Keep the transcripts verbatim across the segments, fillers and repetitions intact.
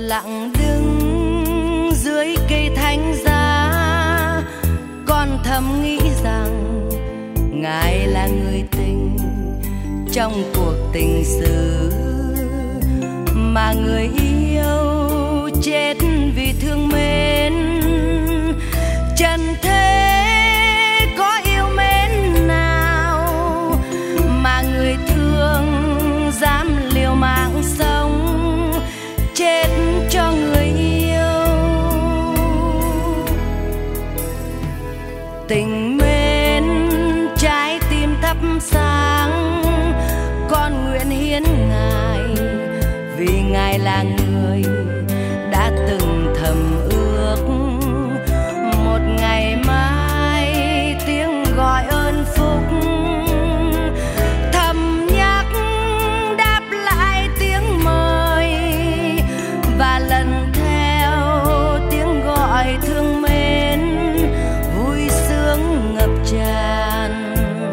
lặng đứng dưới cây thánh giá, con thầm nghĩ rằng Ngài là người tình trong cuộc tình sử, mà người yêu chết vì thương mến. Trần thế có yêu mến nào mà người thương dám liều mạng sống chết cho người yêu. Tình mến trái tim thắp sáng, con nguyện hiến Ngài vì Ngài là người đã từng thầm ước một ngày mai tiếng gọi ơn phúc thầm nhắc đáp lại tiếng mời, và lần theo tiếng gọi thương mến vui sướng ngập tràn.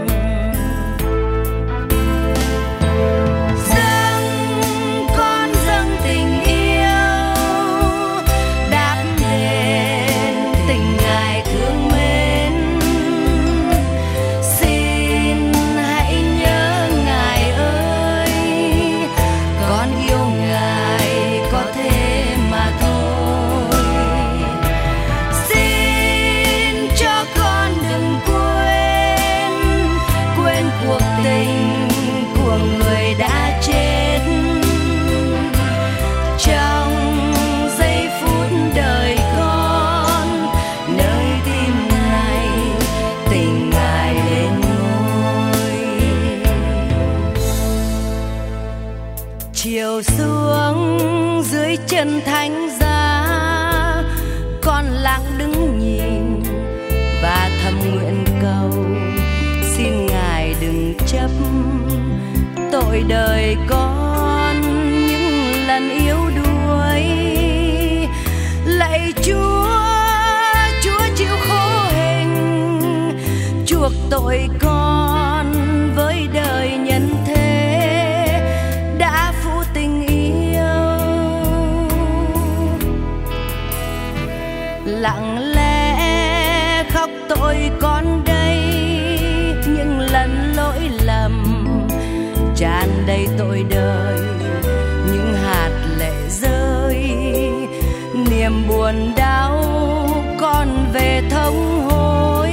Chiều xuống dưới chân thánh giá, con lặng đứng nhìn và thầm nguyện cầu xin Ngài đừng chấp tội đời con những lần yếu đuối. Lạy Chúa, Chúa chịu khổ hình chuộc tội con với đời nhân thế. Lặng lẽ khóc tội con đây, những lần lỗi lầm tràn đầy tội đời, những hạt lệ rơi, niềm buồn đau con về thống hối.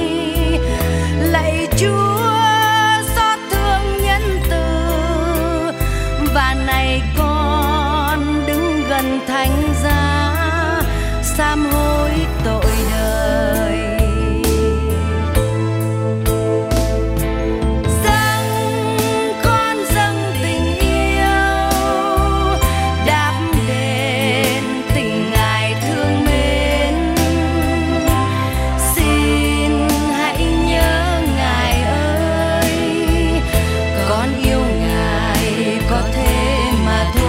Lạy Chúa xót thương nhân từ, và này con đứng gần thánh giá sám hối tội đời. Dâng con dâng tình yêu, đáp đền tình Ngài thương mến. Xin hãy nhớ Ngài ơi, con yêu Ngài có thế mà thôi.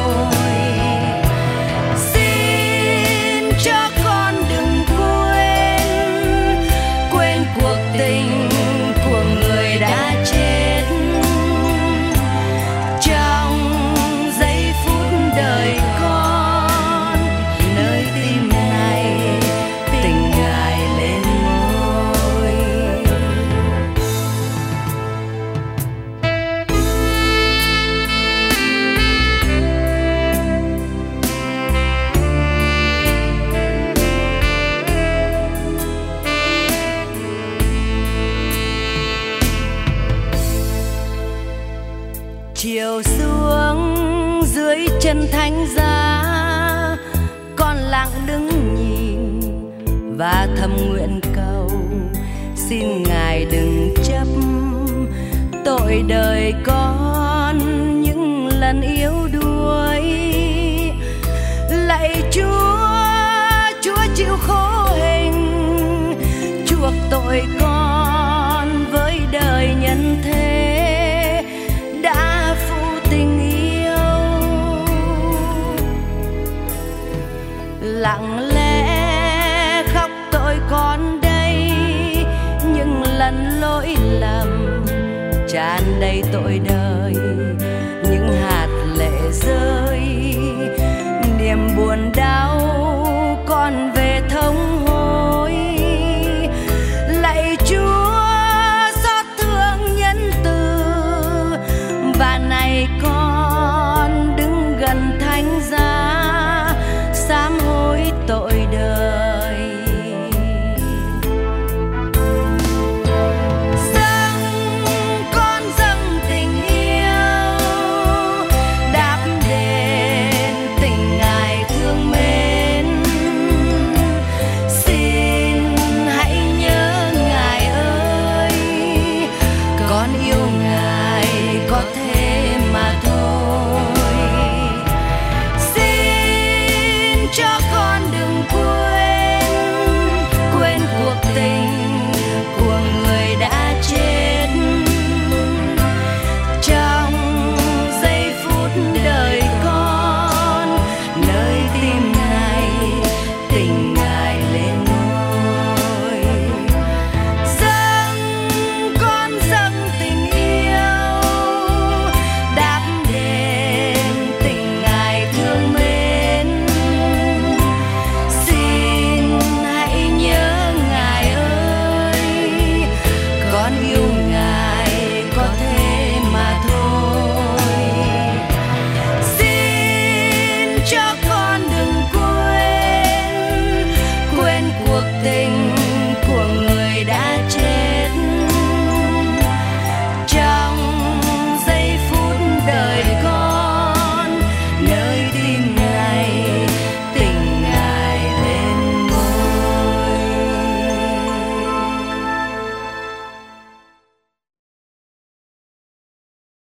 Cho con đừng quên, quên cuộc tình của người đã chết. Trong giây phút đời con, nơi tim này tình Ngài lên ngôi. Chiều xuống dưới chân thánh giá, con lặng đứng nhìn và thầm nguyện cầu xin Ngài đừng chấp tội đời con những lần yếu đuối. Lạy Chúa, Chúa chịu khổ hình chuộc tội con với đời nhân thế. Lặng lẽ khóc tội con đây, những lần lỗi lầm tràn đầy tội đời, những hạt lệ rơi